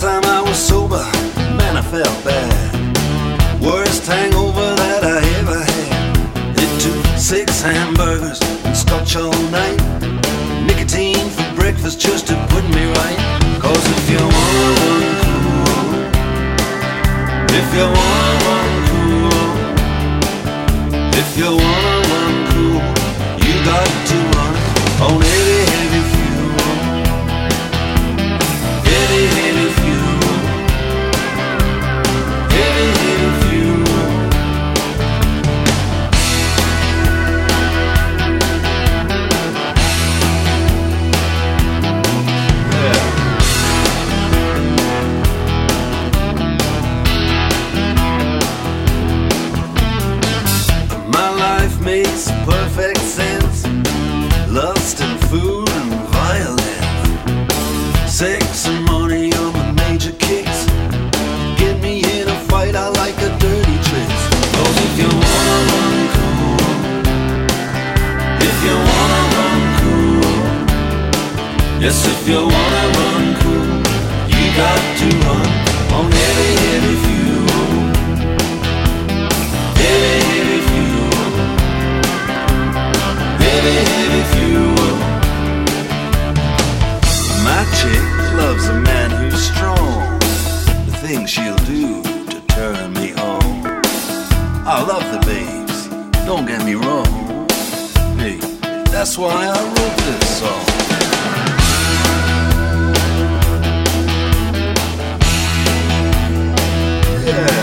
time I was sober, man, I felt bad. Worst hangover that I ever had. It took 6 hamburgers and scotch all night, nicotine for breakfast just to put me right. Cause if you wanna run cool, if you wanna run cool, if you wanna run cool, you got to run on heavy, heavy fuel. Heavy, heavy fuel. Heavy, heavy fuel. Yeah. My life makes perfect sense. Lust and food and violence, sex and money are my major kicks. Get me in a fight, I like a dirty tricks. Cause if you wanna run cool, if you wanna run cool, yes, if you wanna run cool, you got to run on heavy, heavy fuel. Heavy, heavy fuel. Heavy, heavy fuel. My chick loves a man who's strong, the things she'll do to turn me on. I love the babes, don't get me wrong. Hey, that's why I wrote this song. Yeah.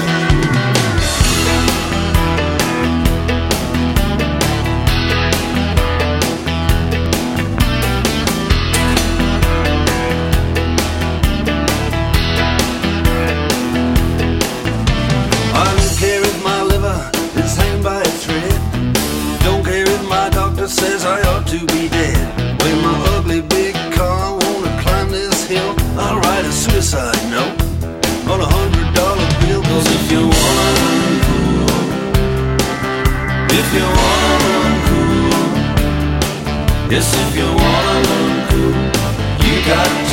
Says I ought to be dead. When my ugly big car wanna climb this hill, I'll write a suicide note on $100 bill. Cause if you wanna run cool, if you wanna run cool, yes, if you wanna run cool, you got